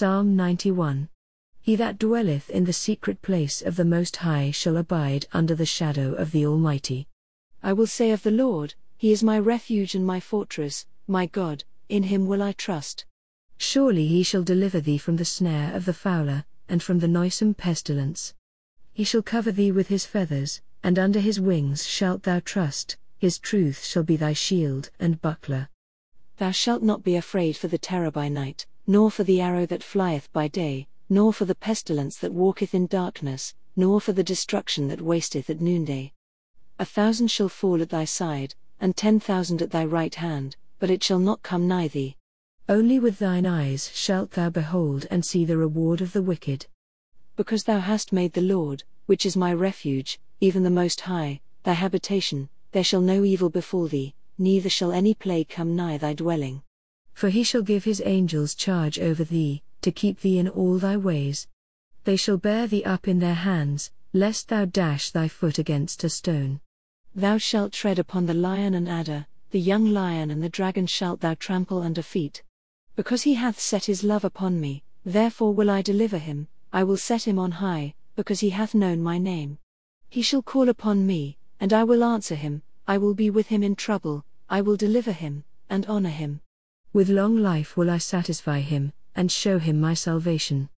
Psalm 91. He that dwelleth in the secret place of the Most High shall abide under the shadow of the Almighty. I will say of the Lord, He is my refuge and my fortress, my God, in Him will I trust. Surely He shall deliver thee from the snare of the fowler, and from the noisome pestilence. He shall cover thee with His feathers, and under His wings shalt thou trust. His truth shall be thy shield and buckler. Thou shalt not be afraid for the terror by night, nor for the arrow that flieth by day, nor for the pestilence that walketh in darkness, nor for the destruction that wasteth at noonday. 1,000 shall fall at thy side, and 10,000 at thy right hand, but it shall not come nigh thee. Only with thine eyes shalt thou behold and see the reward of the wicked. Because thou hast made the Lord, which is my refuge, even the Most High, thy habitation, there shall no evil befall thee, neither shall any plague come nigh thy dwelling. For He shall give His angels charge over thee, to keep thee in all thy ways. They shall bear thee up in their hands, lest thou dash thy foot against a stone. Thou shalt tread upon the lion and adder, the young lion and the dragon shalt thou trample under feet. Because he hath set his love upon me, therefore will I deliver him, I will set him on high, because he hath known my name. He shall call upon me, and I will answer him, I will be with him in trouble, I will deliver him, and honor him. With long life will I satisfy him, and show him my salvation.